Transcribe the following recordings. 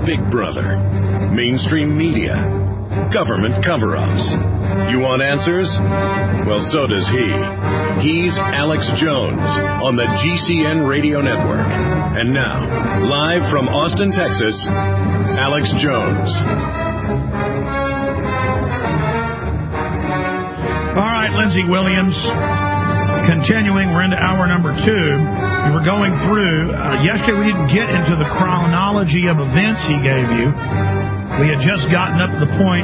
Big Brother, mainstream media, government cover-ups. You want answers? Well, so does he. He's Alex Jones on the GCN Radio Network. And now, live from Austin, Texas, Alex Jones. All right, Lindsey Williams. Continuing, we're into hour number 2. We were going through, yesterday we didn't get into the chronology of events he gave you. We had just gotten up to the point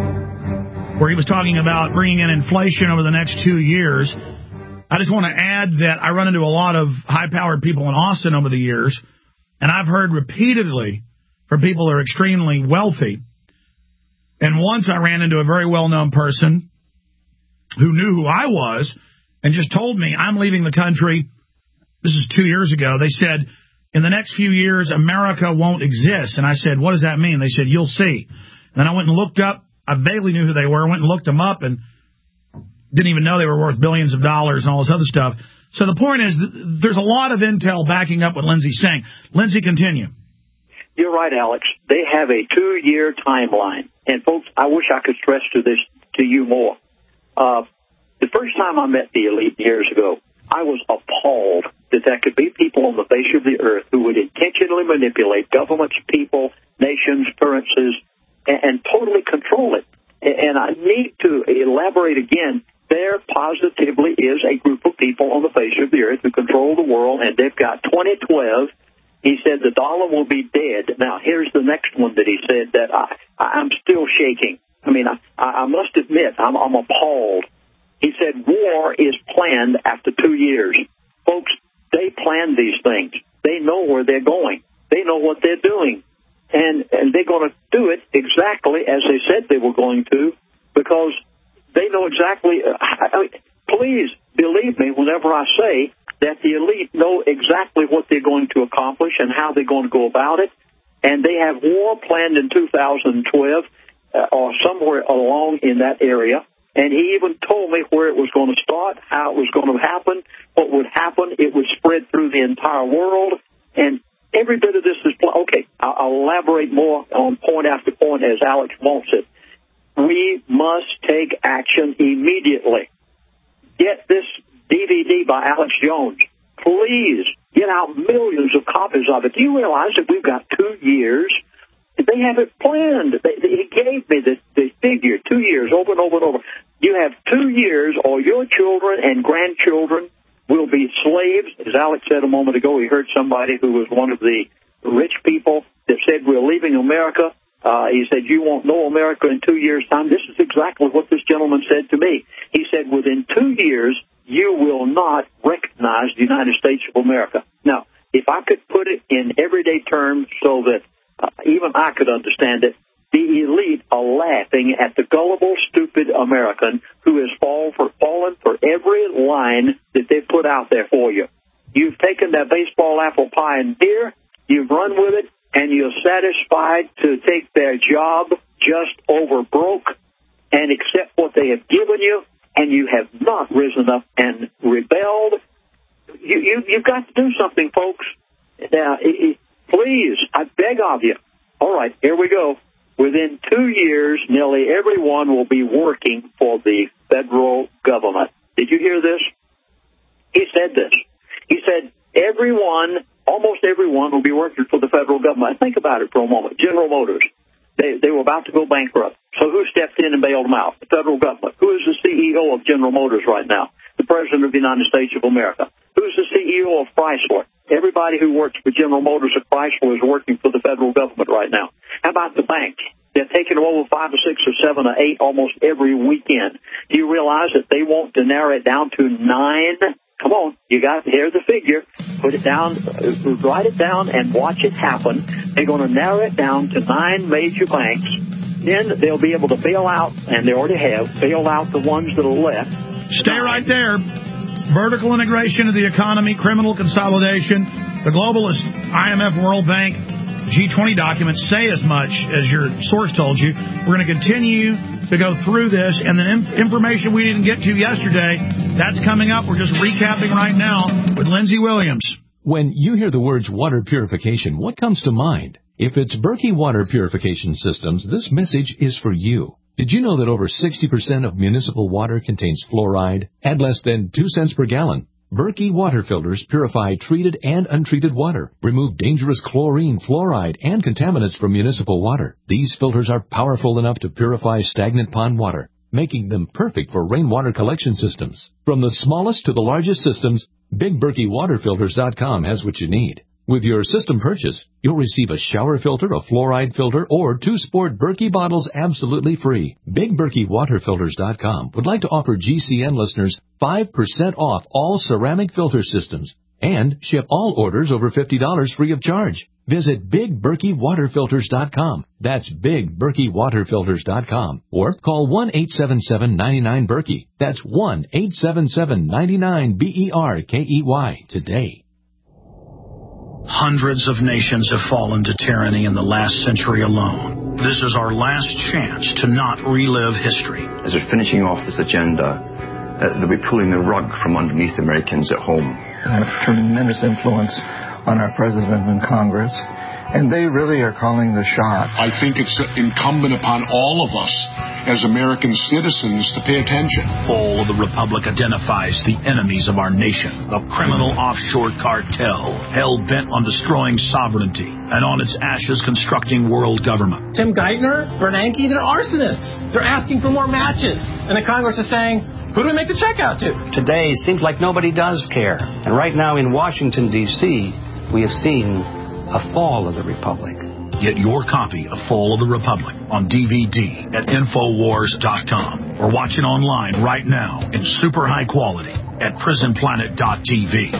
where he was talking about bringing in inflation over the next 2 years. I just want to add that I run into a lot of high-powered people in Austin over the years, and I've heard repeatedly from people who are extremely wealthy. And once I ran into a very well-known person who knew who I was and just told me, I'm leaving the country. This is 2 years ago. They said, in the next few years, America won't exist. And I said, what does that mean? They said, you'll see. And then I went and looked up. I vaguely knew who they were. I went and looked them up and didn't even know they were worth billions of dollars and all this other stuff. So the point is, there's a lot of intel backing up what Lindsey's saying. Lindsey, continue. You're right, Alex. They have a 2-year timeline. And, folks, I wish I could stress to you more. The first time I met the elite years ago, I was appalled that there could be people on the face of the earth who would intentionally manipulate governments, people, nations, currencies, and totally control it. And I need to elaborate again. There positively is a group of people on the face of the earth who control the world, and they've got 2012. He said the dollar will be dead. Now, here's the next one that he said that I'm still shaking. I mean, I must admit, I'm appalled. He said war is planned after 2 years. Folks, they plan these things. They know where they're going. They know what they're doing. And they're going to do it exactly as they said they were going to, because they know exactly. Please believe me whenever I say that the elite know exactly what they're going to accomplish and how they're going to go about it. And they have war planned in 2012 or somewhere along in that area. And he even told me where it was going to start, how it was going to happen, what would happen. It would spread through the entire world. And every bit of this is okay. I'll elaborate more on point after point as Alex wants it. We must take action immediately. Get this DVD by Alex Jones. Please get out millions of copies of it. Do you realize that we've got 2 years? They have it planned. He gave me the figure, 2 years, over and over and over. You have 2 years, or your children and grandchildren will be slaves. As Alex said a moment ago, he heard somebody who was one of the rich people that said, we're leaving America. He said, you won't know America in 2 years' time. This is exactly what this gentleman said to me. He said, within 2 years, you will not recognize the United States of America. Now, if I could put it in everyday terms so that even I could understand it, the elite are laughing at the gullible, stupid American who has fallen for every line that they've put out there for you. You've taken that baseball apple pie and beer, you've run with it, and you're satisfied to take their job just over broke and accept what they have given you, and you have not risen up and rebelled. You've got to do something, folks. Now, please, I beg of you. All right, here we go. Within 2 years, nearly everyone will be working for the federal government. Did you hear this? He said this. He said almost everyone will be working for the federal government. Think about it for a moment. General Motors, they were about to go bankrupt. So who stepped in and bailed them out? The federal government. Who is the CEO of General Motors right now? The President of the United States of America. Who's the CEO of Chrysler? Everybody who works for General Motors or Chrysler is working for the federal government right now. How about the banks? They're taking them over 5 or 6 or 7 or 8 almost every weekend. Do you realize that they want to narrow it down to 9? Come on, you got to hear the figure. Put it down, write it down, and watch it happen. They're going to narrow it down to 9 major banks. Then they'll be able to bail out, and they already have, bailed out the ones that are left. Stay right there. Vertical integration of the economy, criminal consolidation, the globalist IMF, World Bank, G20 documents say as much as your source told you. We're going to continue to go through this, and the information we didn't get to yesterday, that's coming up. We're just recapping right now with Lindsey Williams. When you hear the words water purification, what comes to mind? If it's Berkey Water Purification Systems, this message is for you. Did you know that over 60% of municipal water contains fluoride at less than 2 cents per gallon? Berkey water filters purify treated and untreated water, remove dangerous chlorine, fluoride, and contaminants from municipal water. These filters are powerful enough to purify stagnant pond water, making them perfect for rainwater collection systems. From the smallest to the largest systems, BigBerkeyWaterFilters.com has what you need. With your system purchase, you'll receive a shower filter, a fluoride filter, or 2 sport Berkey bottles absolutely free. BigBerkeyWaterFilters.com would like to offer GCN listeners 5% off all ceramic filter systems and ship all orders over $50 free of charge. Visit BigBerkeyWaterFilters.com. That's BigBerkeyWaterFilters.com. Or call 1-877-99-BERKEY. That's 1-877-99-BERKEY today. Hundreds of nations have fallen to tyranny in the last century alone. This is our last chance to not relive history. As we're finishing off this agenda, they'll be pulling the rug from underneath Americans at home. They have tremendous influence on our president and Congress, and they really are calling the shots. I think it's incumbent upon all of us as American citizens to pay attention. Fall of the Republic identifies the enemies of our nation, a criminal offshore cartel hell-bent on destroying sovereignty and on its ashes constructing world government. Tim Geithner, Bernanke, they're arsonists. They're asking for more matches. And the Congress is saying, who do we make the check out to? Today seems like nobody does care. And right now in Washington, D.C., we have seen a fall of the Republic. Get your copy of Fall of the Republic on DVD at Infowars.com or watch it online right now in super high quality at PrisonPlanet.tv.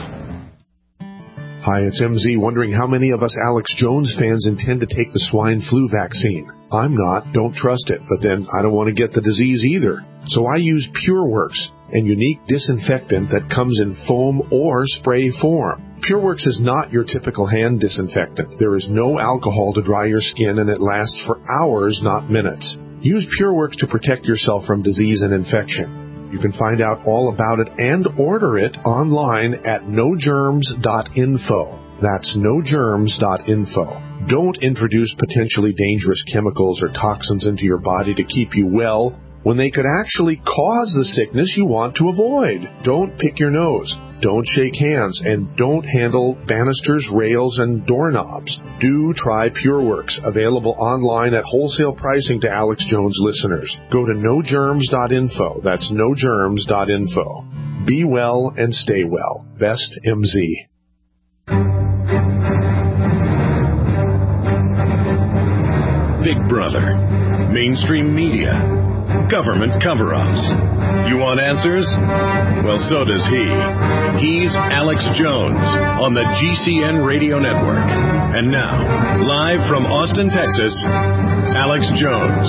Hi, it's MZ wondering how many of us Alex Jones fans intend to take the swine flu vaccine. I'm not, don't trust it, but then I don't want to get the disease either. So I use PureWorks, a unique disinfectant that comes in foam or spray form. PureWorks is not your typical hand disinfectant. There is no alcohol to dry your skin, and it lasts for hours, not minutes. Use PureWorks to protect yourself from disease and infection. You can find out all about it and order it online at nogerms.info. That's nogerms.info. Don't introduce potentially dangerous chemicals or toxins into your body to keep you well when they could actually cause the sickness you want to avoid. Don't pick your nose. Don't shake hands, and don't handle banisters, rails, and doorknobs. Do try PureWorks, available online at wholesale pricing to Alex Jones listeners. Go to nogerms.info. That's nogerms.info. Be well and stay well. Best MZ. Big Brother, mainstream media, government cover-ups. You want answers? Well, so does he. He's Alex Jones on the GCN Radio Network. And now, live from Austin, Texas, Alex Jones.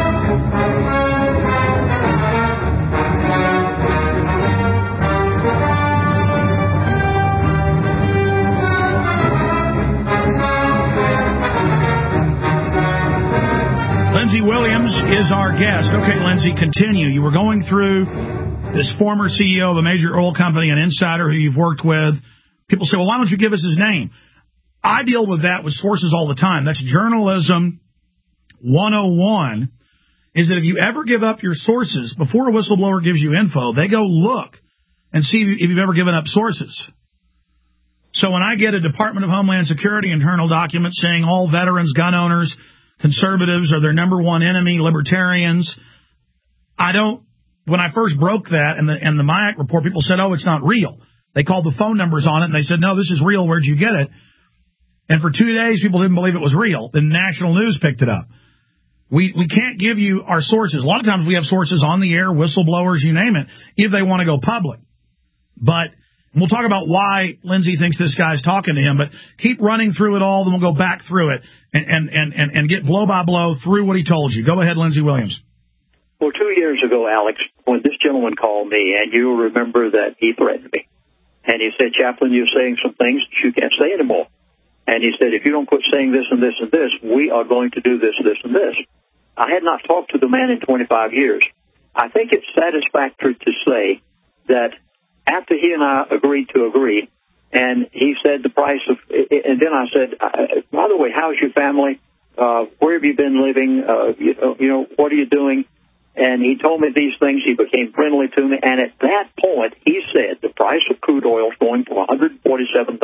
Lindsey Williams is our guest. Okay, Lindsey, continue. You were going through this former CEO of a major oil company, an insider who you've worked with. People say, well, why don't you give us his name? I deal with that with sources all the time. That's journalism 101, is that if you ever give up your sources, before a whistleblower gives you info, they go look and see if you've ever given up sources. So when I get a Department of Homeland Security internal document saying all veterans, gun owners, conservatives are their number one enemy, libertarians, when I first broke that and the MIAC report, people said, oh, it's not real. They called the phone numbers on it and they said, no, this is real. Where'd you get it? And for 2 days, people didn't believe it was real. Then national news picked it up. We can't give you our sources. A lot of times we have sources on the air, whistleblowers, you name it, if they want to go public. But we'll talk about why Lindsey thinks this guy's talking to him, but keep running through it all, then we'll go back through it and get blow by blow through what he told you. Go ahead, Lindsey Williams. Well, 2 years ago, Alex, when this gentleman called me, and you remember that he threatened me, and he said, Chaplain, you're saying some things you can't say anymore. And he said, if you don't quit saying this and this and this, we are going to do this, this, and this. I had not talked to the man in 25 years. I think it's satisfactory to say that after he and I agreed to agree, And he said the price of, and then I said, by the way, how's your family? Where have you been living? What are you doing? And he told me these things. He became friendly to me. And at that point, he said the price of crude oil is going from $147 to $50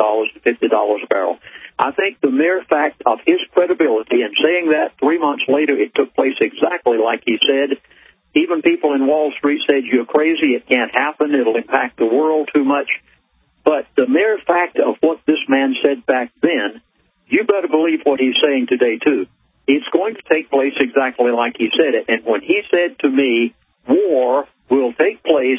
a barrel. I think the mere fact of his credibility and saying that 3 months later, it took place exactly like he said. Even people in Wall Street said, you're crazy. It can't happen. It'll impact the world too much. But the mere fact of what this man said back then, you better believe what he's saying today, too. It's going to take place exactly like he said it. And when he said to me, war will take place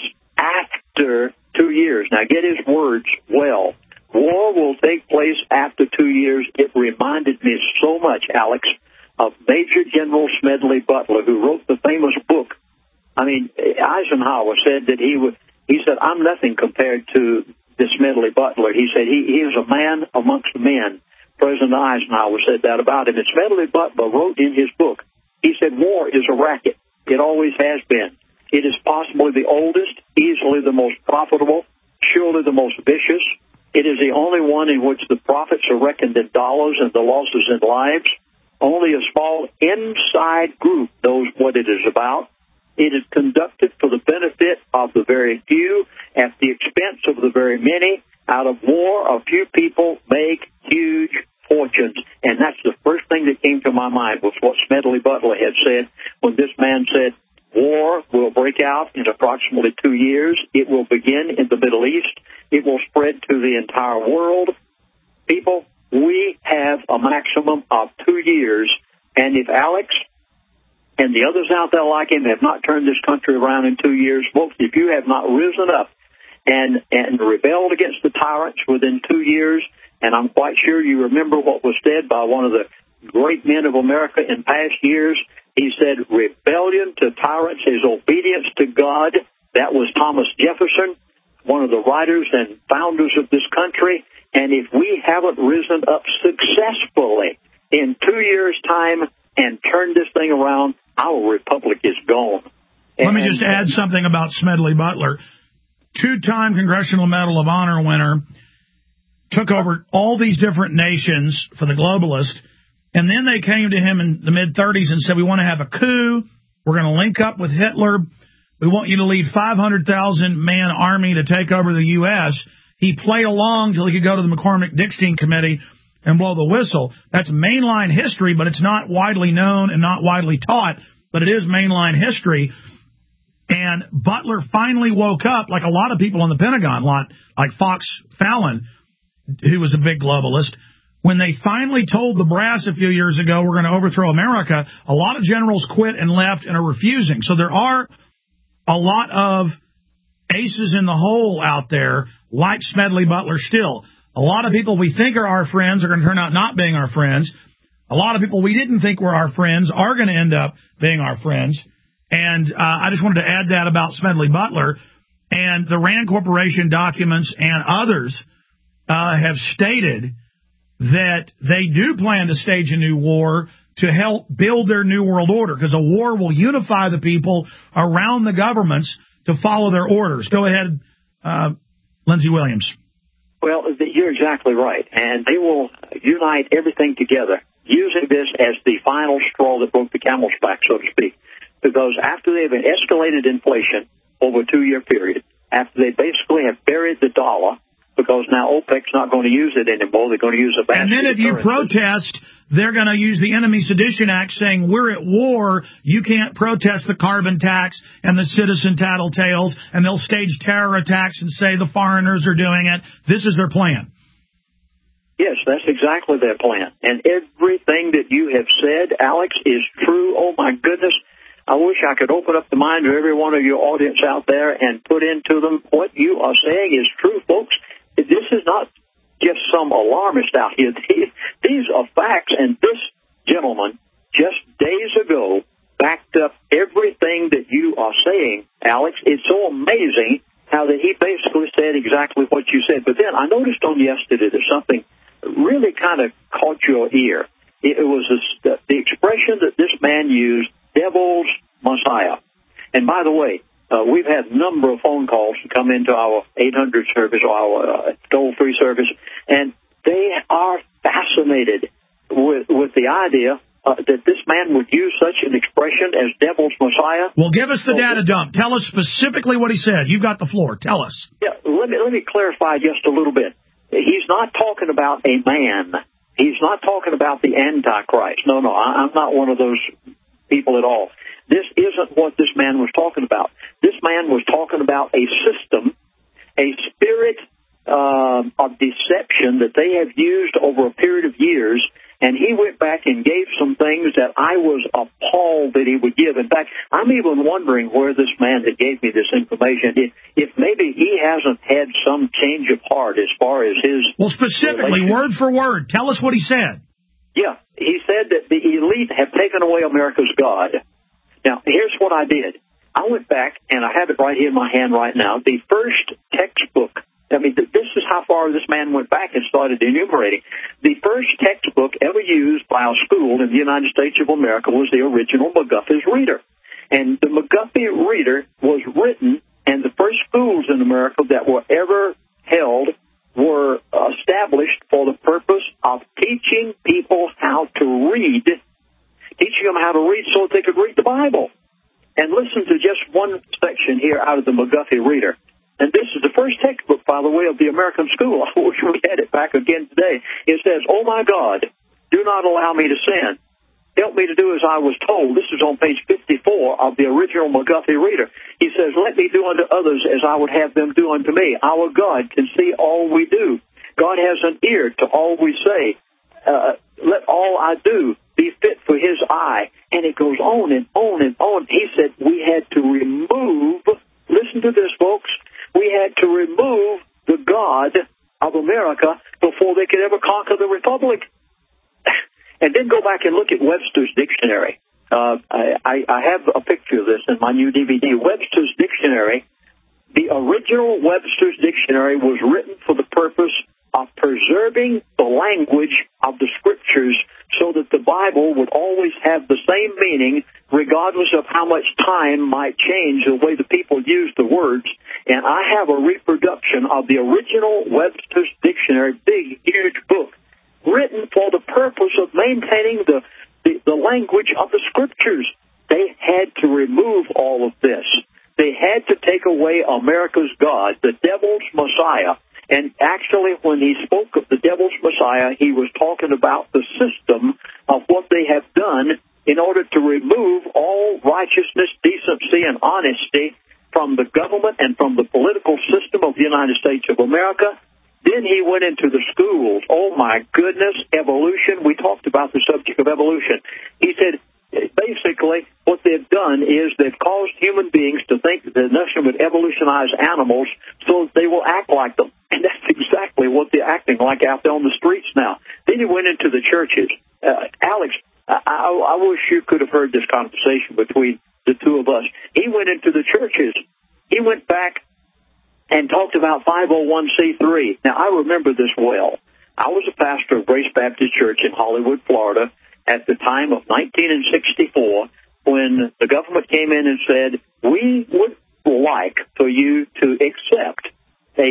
after 2 years. Now, get his words well. War will take place after 2 years. It reminded me so much, Alex, of Major General Smedley Butler, who wrote the famous book. I mean, Eisenhower said that he said, I'm nothing compared to this Smedley Butler. He said he is a man amongst men. President Eisenhower said that about him. And Smedley Butler wrote in his book, he said, war is a racket. It always has been. It is possibly the oldest, easily the most profitable, surely the most vicious. It is the only one in which the profits are reckoned in dollars and the losses in lives. Only a small inside group knows what it is about. It is conducted for the benefit of the very few at the expense of the very many. Out of war, a few people make huge fortunes. And that's the first thing that came to my mind was what Smedley Butler had said when this man said, war will break out in approximately 2 years. It will begin in the Middle East. It will spread to the entire world. People, we have a maximum of 2 years. And if Alex and the others out there like him have not turned this country around in 2 years, folks, if you have not risen up and rebelled against the tyrants within 2 years, and I'm quite sure you remember what was said by one of the great men of America in past years. He said, rebellion to tyrants is obedience to God. That was Thomas Jefferson, one of the writers and founders of this country. And if we haven't risen up successfully in 2 years' time and turned this thing around, our republic is gone. Let me just add something about Smedley Butler. 2-time Congressional Medal of Honor winner, took over all these different nations for the globalists, and then they came to him in the mid-30s and said, we want to have a coup. We're going to link up with Hitler. We want you to lead 500,000-man army to take over the U.S. He played along till he could go to the McCormick-Dickstein Committee and blow the whistle. That's mainline history, but it's not widely known and not widely taught, but it is mainline history. And Butler finally woke up, like a lot of people in the Pentagon, like Fox Fallon, who was a big globalist. When they finally told the brass a few years ago, we're going to overthrow America, a lot of generals quit and left and are refusing. So there are a lot of aces in the hole out there, like Smedley Butler still. A lot of people we think are our friends are going to turn out not being our friends. A lot of people we didn't think were our friends are going to end up being our friends. And I just wanted to add that about Smedley Butler. And the Rand Corporation documents and others have stated that they do plan to stage a new war to help build their new world order, because a war will unify the people around the governments to follow their orders. Go ahead, Lindsey Williams. Well, you're exactly right. And they will unite everything together, using this as the final straw that broke the camel's back, so to speak. Because after they've escalated inflation over a 2-year period, after they basically have buried the dollar, because now OPEC's not going to use it anymore, they're going to use a basket. And then if you protest, they're going to use the Enemy Sedition Act saying we're at war, you can't protest the carbon tax and the citizen tattletales, and they'll stage terror attacks and say the foreigners are doing it. This is their plan. Yes, that's exactly their plan. And everything that you have said, Alex, is true. Oh, my goodness. I wish I could open up the mind of every one of your audience out there and put into them what you are saying is true, folks. This is not just some alarmist out here. These are facts, and this gentleman just days ago backed up everything that you are saying, Alex. It's so amazing how that he basically said exactly what you said. But then I noticed on yesterday that something really kind of caught your ear. It was the expression that this man used, devil's Messiah. And by the way, We've had a number of phone calls to come into our 800 service, or our toll-free service, and they are fascinated with the idea that this man would use such an expression as Devil's Messiah. Well, give us the data dump. Tell us specifically what he said. You've got the floor. Tell us. Yeah, let me clarify just a little bit. He's not talking about a man. He's not talking about the Antichrist. No, I'm not one of those people at all. This isn't what this man was talking about. This man was talking about a system, a spirit of deception that they have used over a period of years, and he went back and gave some things that I was appalled that he would give. In fact, I'm even wondering where this man that gave me this information, if maybe he hasn't had some change of heart as far as his... Well, specifically, word for word, tell us what he said. Yeah, he said that the elite have taken away America's God. Now, here's what I did. I went back, and I have it right here in my hand right now, the first textbook. I mean, this is how far this man went back and started enumerating. The first textbook ever used by a school in the United States of America was the original McGuffey's Reader. And the McGuffey Reader was written, and the first schools in America that were ever held were established for the purpose of teaching people how to read, teaching them how to read so that they could read the Bible. And listen to just one section here out of the McGuffey Reader. And this is the first textbook, by the way, of the American school. I wish we had it back again today. It says, "Oh, my God, do not allow me to sin. Help me to do as I was told." This is on page 54 of the original McGuffey Reader. He says, "Let me do unto others as I would have them do unto me. Our God can see all we do. God has an ear to all we say. Let all I do be fit for his eye." And it goes on and on and on. He said we had to remove, listen to this, folks, we had to remove the God of America before they could ever conquer the Republic. And then go back and look at Webster's Dictionary. I have a picture of this in my new DVD. Webster's Dictionary, the original Webster's Dictionary was written for the purpose of preserving the language of the Scriptures so that the Bible would always have the same meaning regardless of how much time might change the way the people use the words. And I have a reproduction of the original Webster's Dictionary, big, huge book, written for the purpose of maintaining the language of the Scriptures. They had to remove all of this. They had to take away America's God, the Devil's Messiah. And actually, when he spoke of the Devil's Messiah, he was talking about the system of what they have done in order to remove all righteousness, decency, and honesty from the government and from the political system of the United States of America. Then he went into the schools. Oh, my goodness, evolution. We talked about the subject of evolution. He said, basically, what they've done is they've caused human beings to think that the nation would evolutionize animals so that they will act like them. And that's exactly what they're acting like out there on the streets now. Then he went into the churches. Alex, I wish you could have heard this conversation between the two of us. He went into the churches. He went back and talked about 501c3. Now, I remember this well. I was a pastor of Grace Baptist Church in Hollywood, Florida, at the time of 1964, when the government came in and said, we would like for you to accept a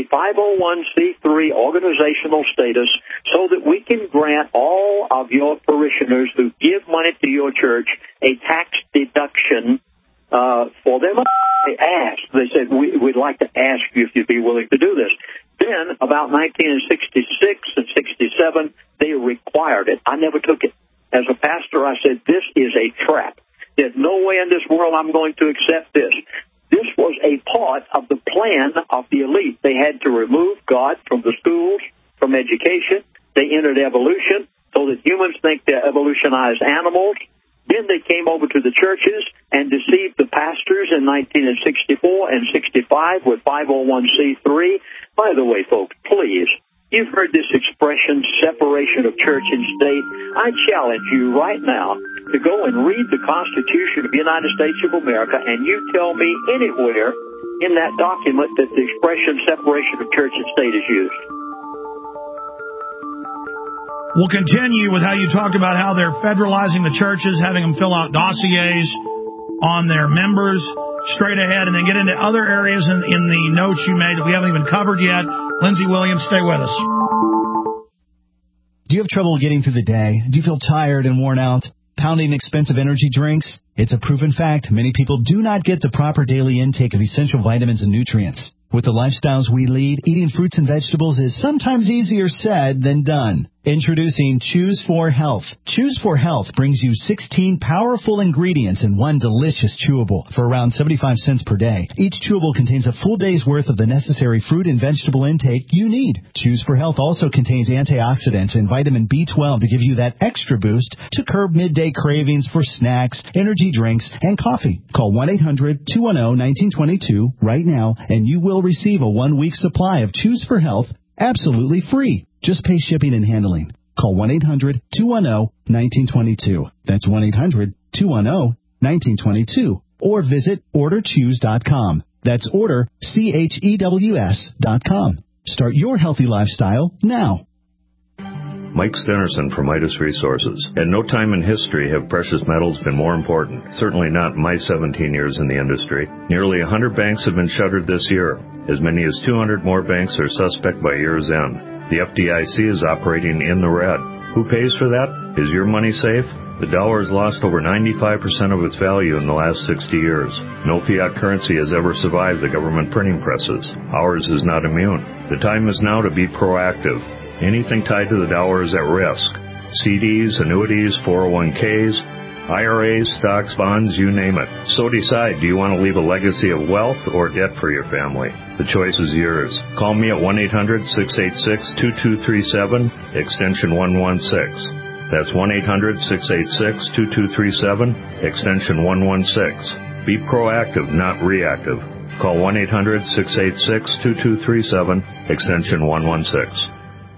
501c3 organizational status so that we can grant all of your parishioners who give money to your church a tax deduction for their money. They said, we'd like to ask you if you'd be willing to do this. Then, about 1966 and 67, they required it. I never took it. As a pastor, I said, this is a trap. There's no way in this world I'm going to accept this. This was a part of the plan of the elite. They had to remove God from the schools, from education. They entered evolution so that humans think they're evolutionized animals. Then they came over to the churches and deceived the pastors in 1964 and 65 with 501c3. By the way, folks, please, you've heard this expression, separation of church and state. I challenge you right now to go and read the Constitution of the United States of America, and you tell me anywhere in that document that the expression separation of church and state is used. We'll continue with how you talked about how they're federalizing the churches, having them fill out dossiers on their members straight ahead and then get into other areas in the notes you made that we haven't even covered yet. Lindsey Williams, stay with us. Do you have trouble getting through the day? Do you feel tired and worn out? Pounding expensive energy drinks? It's a proven fact many people do not get the proper daily intake of essential vitamins and nutrients. With the lifestyles we lead, eating fruits and vegetables is sometimes easier said than done. Introducing Choose 4 Health. Choose 4 Health brings you 16 powerful ingredients in one delicious chewable for around 75 cents per day. Each chewable contains a full day's worth of the necessary fruit and vegetable intake you need. Choose 4 Health also contains antioxidants and vitamin B12 to give you that extra boost to curb midday cravings for snacks, energy drinks, and coffee. Call 1-800-210-1922 right now and you will receive a 1-week supply of Choose 4 Health absolutely free. Just pay shipping and handling. Call 1-800-210-1922. That's 1-800-210-1922. Or visit orderchoose.com. That's orderchews.com. Start your healthy lifestyle now. Mike Stenerson from Midas Resources. At no time in history have precious metals been more important. Certainly not in my 17 years in the industry. Nearly 100 banks have been shuttered this year. As many as 200 more banks are suspect by year's end. The FDIC is operating in the red. Who pays for that? Is your money safe? The dollar has lost over 95% of its value in the last 60 years. No fiat currency has ever survived the government printing presses. Ours is not immune. The time is now to be proactive. Anything tied to the dollar is at risk. CDs, annuities, 401ks, IRAs, stocks, bonds, you name it. So decide, do you want to leave a legacy of wealth or debt for your family? The choice is yours. Call me at 1-800-686-2237, extension 116. That's 1-800-686-2237, extension 116. Be proactive, not reactive. Call 1-800-686-2237, extension 116.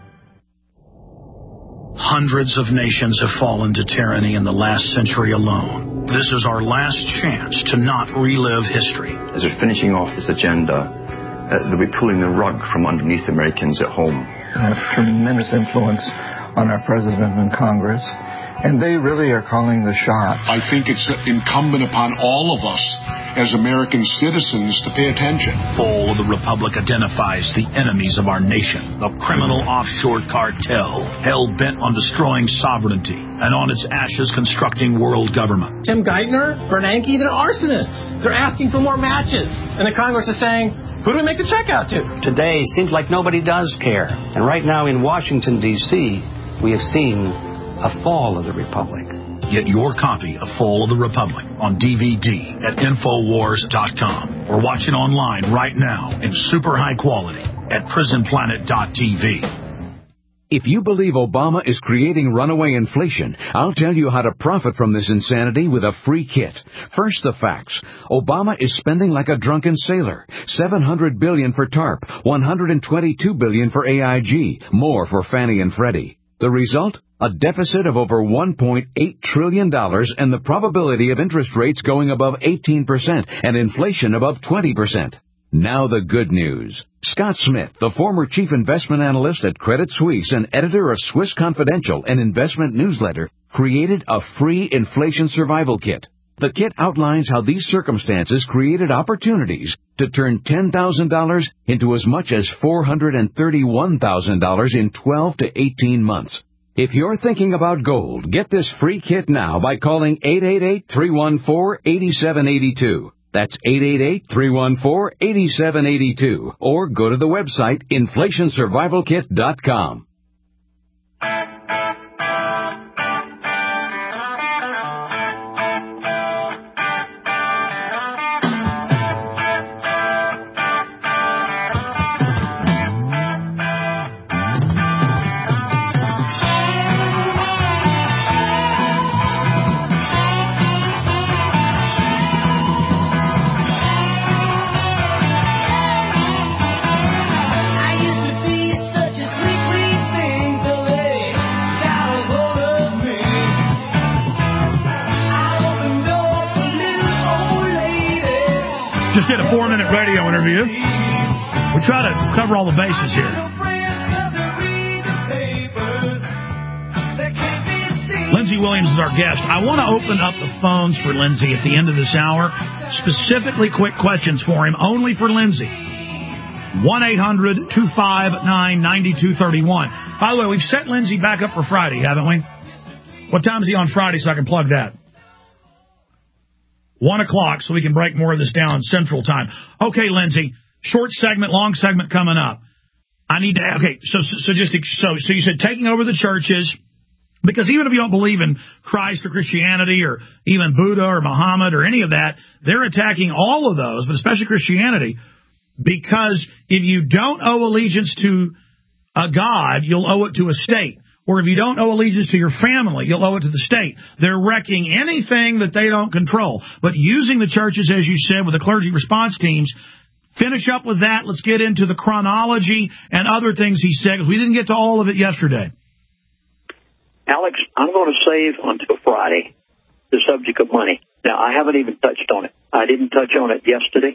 Hundreds of nations have fallen to tyranny in the last century alone. This is our last chance to not relive history. As we're finishing off this agenda, they'll be pulling the rug from underneath Americans at home. They have tremendous influence on our president and Congress, and they really are calling the shots. I think it's incumbent upon all of us as American citizens to pay attention. Fall of the Republic identifies the enemies of our nation, the criminal offshore cartel, hell-bent on destroying sovereignty, and on its ashes constructing world government. Tim Geithner, Bernanke, they're arsonists. They're asking for more matches. And the Congress is saying, who do we make the check out to? Today seems like nobody does care. And right now in Washington, D.C., we have seen a fall of the Republic. Get your copy of Fall of the Republic on DVD at Infowars.com or watch it online right now in super high quality at PrisonPlanet.tv. If you believe Obama is creating runaway inflation, I'll tell you how to profit from this insanity with a free kit. First, the facts. Obama is spending like a drunken sailor. $700 billion for TARP, $122 billion for AIG, more for Fannie and Freddie. The result? A deficit of over $1.8 trillion and the probability of interest rates going above 18% and inflation above 20%. Now the good news. Scott Smith, the former chief investment analyst at Credit Suisse and editor of Swiss Confidential, an investment newsletter, created a free inflation survival kit. The kit outlines how these circumstances created opportunities to turn $10,000 into as much as $431,000 in 12 to 18 months. If you're thinking about gold, get this free kit now by calling 888-314-8782. That's 888-314-8782. Or go to the website inflationsurvivalkit.com. Just did a 4-minute radio interview. We try to cover all the bases here. Lindsey Williams is our guest. I want to open up the phones for Lindsey at the end of this hour. specifically quick questions for him, only for Lindsay. 1-800-259-9231. By the way, we've set Lindsay back up for Friday, haven't we? What time is he on Friday so I can plug that? 1 o'clock, so we can break more of this down Central Time. Okay, Lindsay, short segment, long segment coming up. I need to. Okay, so you said taking over the churches, because even if you don't believe in Christ or Christianity or even Buddha or Muhammad or any of that, they're attacking all of those, but especially Christianity, because if you don't owe allegiance to a God, you'll owe it to a state. Or if you don't owe allegiance to your family, you'll owe it to the state. They're wrecking anything that they don't control. But using the churches, as you said, with the clergy response teams, finish up with that. Let's get into the chronology and other things he said, because we didn't get to all of it yesterday. Alex, I'm going to save until Friday the subject of money. Now, I haven't even touched on it. I didn't touch on it yesterday.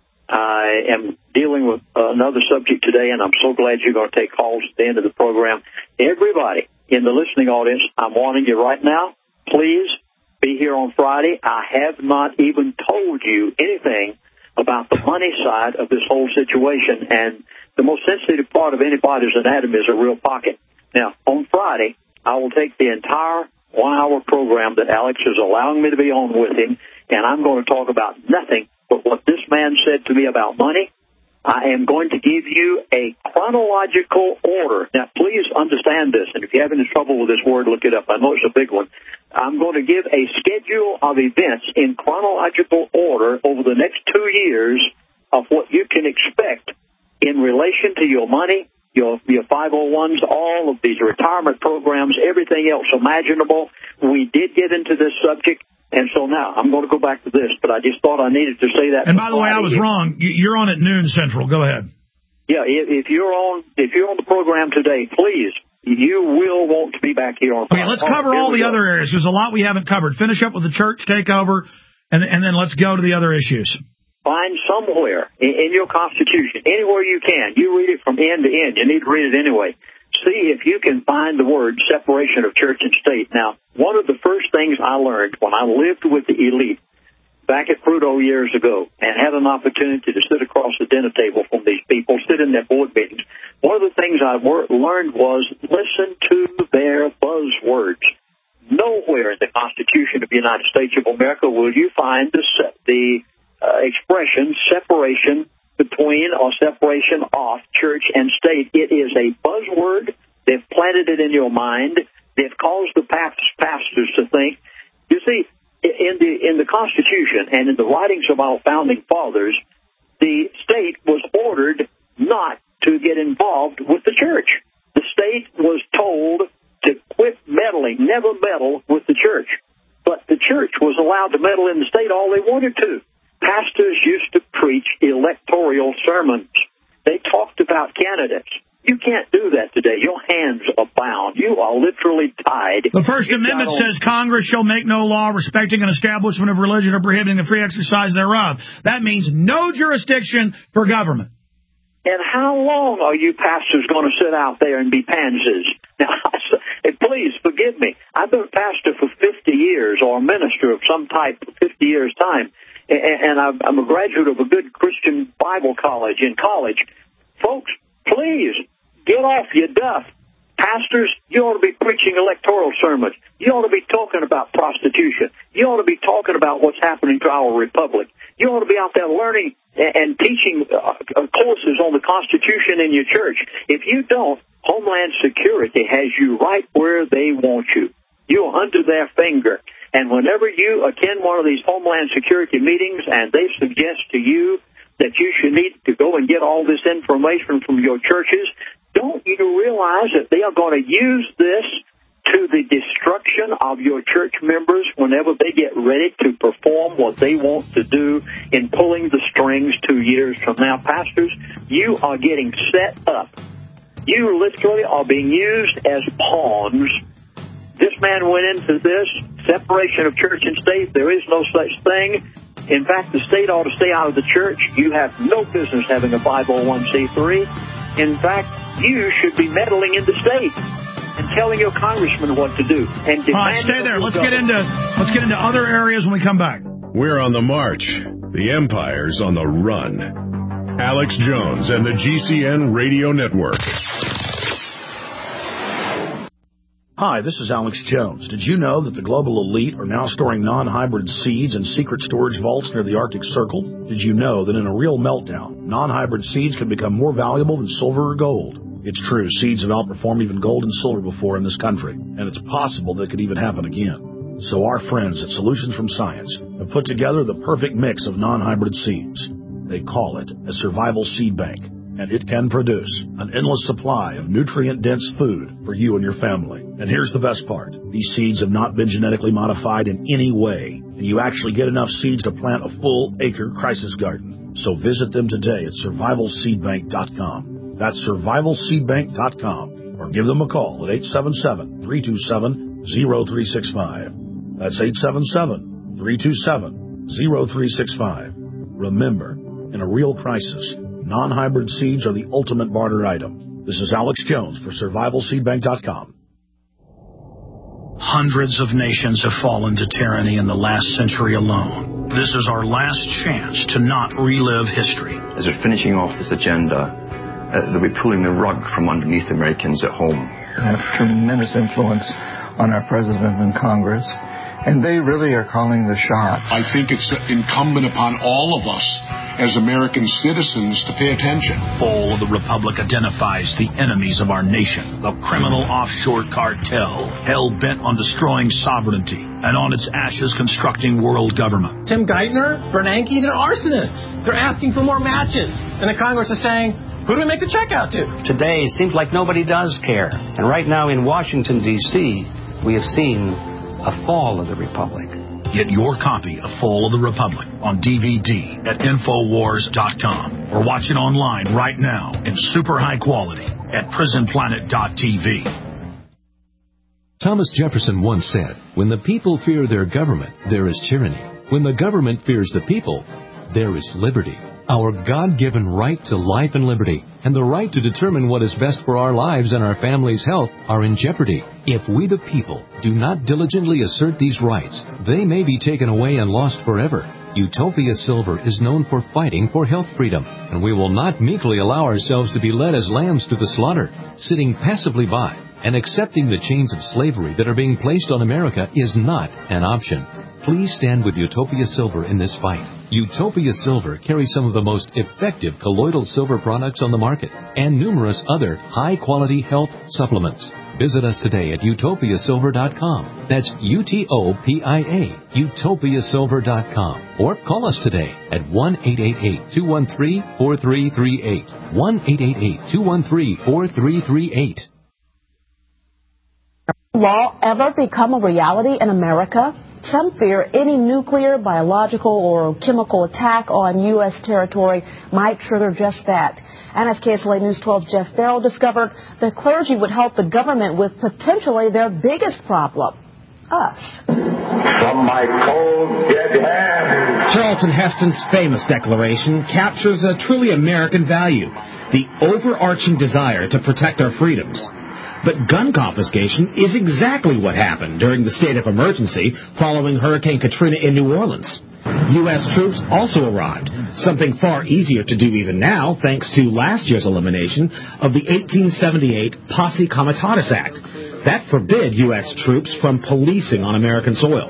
I am dealing with another subject today, and I'm so glad you're going to take calls at the end of the program. Everybody in the listening audience, I'm warning you right now, please be here on Friday. I have not even told you anything about the money side of this whole situation, and the most sensitive part of anybody's anatomy is a real pocket. Now, on Friday, I will take the entire 1-hour program that Alex is allowing me to be on with him, and I'm going to talk about nothing but what this man said to me about money. I am going to give you a chronological order. Now, please understand this, and if you have any trouble with this word, look it up. I know it's a big one. I'm going to give a schedule of events in chronological order over the next 2 years of what you can expect in relation to your money, your 501s, all of these retirement programs, everything else imaginable. We did get into this subject. And so now I'm going to go back to this, but I just thought I needed to say that. And by the way, I was wrong. You're on at noon Central. Go ahead. Yeah, if you're on the program today, please, you will want to be back here on Friday. Okay, let's cover all the other areas. There's a lot we haven't covered. Finish up with the church takeover, and then let's go to the other issues. Find somewhere in your Constitution, anywhere you can. You read it from end to end. You need to read it anyway. See if you can find the word separation of church and state. Now, one of the first things I learned when I lived with the elite back at Prudhoe years ago and had an opportunity to sit across the dinner table from these people, sit in their board meetings, one of the things I learned was listen to their buzzwords. Nowhere in the Constitution of the United States of America will you find the expression separation between or separation of church and state. It is a buzzword. They've planted it in your mind. They've caused the pastors to think. You see, in the Constitution and in the writings of our founding fathers, the state was ordered not to get involved with the church. The state was told to quit meddling, never meddle with the church. But the church was allowed to meddle in the state all they wanted to. Pastors used to preach electoral sermons. They talked about candidates. You can't do that today. Your hands are bound. You are literally tied. The First Amendment says Congress shall make no law respecting an establishment of religion or prohibiting the free exercise thereof. That means no jurisdiction for government. And how long are you pastors going to sit out there and be pansies? Now, please forgive me. I've been a pastor for 50 years or a minister of some type for 50 years' time. And I'm a graduate of a good Christian Bible college in college. Folks, please, get off your duff. Pastors, you ought to be preaching electoral sermons. You ought to be talking about prostitution. You ought to be talking about what's happening to our republic. You ought to be out there learning and teaching courses on the Constitution in your church. If you don't, Homeland Security has you right where they want you. You're under their finger. And whenever you attend one of these Homeland Security meetings and they suggest to you that you should need to go and get all this information from your churches, don't you realize that they are going to use this to the destruction of your church members whenever they get ready to perform what they want to do in pulling the strings 2 years from now? Pastors, you are getting set up. You literally are being used as pawns. This man went into this separation of church and state. There is no such thing. In fact, the state ought to stay out of the church. You have no business having a 501c3. In fact, you should be meddling in the state and telling your congressman what to do. And all right, stay there. Let's get into other areas when we come back. We're on the march. The empire's on the run. Alex Jones and the GCN Radio Network. Hi, this is Alex Jones. Did you know that the global elite are now storing non-hybrid seeds in secret storage vaults near the Arctic Circle? Did you know that in a real meltdown, non-hybrid seeds can become more valuable than silver or gold? It's true, seeds have outperformed even gold and silver before in this country, and it's possible that could even happen again. So our friends at Solutions from Science have put together the perfect mix of non-hybrid seeds. They call it a survival seed bank, and it can produce an endless supply of nutrient-dense food for you and your family. And here's the best part. These seeds have not been genetically modified in any way, and you actually get enough seeds to plant a full-acre crisis garden. So visit them today at survivalseedbank.com. That's survivalseedbank.com, or give them a call at 877-327-0365. That's 877-327-0365. Remember, in a real crisis, non-hybrid seeds are the ultimate barter item. This is Alex Jones for survivalseedbank.com. Hundreds of nations have fallen to tyranny in the last century alone. This is our last chance to not relive history. As we're finishing off this agenda, they'll be pulling the rug from underneath Americans at home. They have tremendous influence on our president and Congress, and they really are calling the shots. I think it's incumbent upon all of us as American citizens to pay attention. Fall of the Republic identifies the enemies of our nation, the criminal offshore cartel, hell-bent on destroying sovereignty, and on its ashes constructing world government. Tim Geithner, Bernanke, they're arsonists. They're asking for more matches. And the Congress is saying, who do we make the check out to? Today, it seems like nobody does care. And right now in Washington, D.C., we have seen a fall of the Republic. Get your copy of Fall of the Republic on DVD at Infowars.com or watch it online right now in super high quality at PrisonPlanet.tv. Thomas Jefferson once said, "When the people fear their government, there is tyranny. When the government fears the people, there is liberty." Our God-given right to life and liberty and the right to determine what is best for our lives and our families' health are in jeopardy. If we the people do not diligently assert these rights, they may be taken away and lost forever. Utopia Silver is known for fighting for health freedom, and we will not meekly allow ourselves to be led as lambs to the slaughter. Sitting passively by and accepting the chains of slavery that are being placed on America is not an option. Please stand with Utopia Silver in this fight. Utopia Silver carries some of the most effective colloidal silver products on the market and numerous other high-quality health supplements. Visit us today at utopiasilver.com. That's UTOPIA, utopiasilver.com. Or call us today at 1-888-213-4338. 1-888-213-4338. Will law ever become a reality in America? Some fear any nuclear, biological, or chemical attack on U.S. territory might trigger just that. And as KSLA News 12 Jeff Farrell discovered, the clergy would help the government with potentially their biggest problem, us. From my cold, dead hand. Charlton Heston's famous declaration captures a truly American value, the overarching desire to protect our freedoms. But gun confiscation is exactly what happened during the state of emergency following Hurricane Katrina in New Orleans. U.S. troops also arrived, something far easier to do even now thanks to last year's elimination of the 1878 Posse Comitatus Act. That forbid U.S. troops from policing on American soil.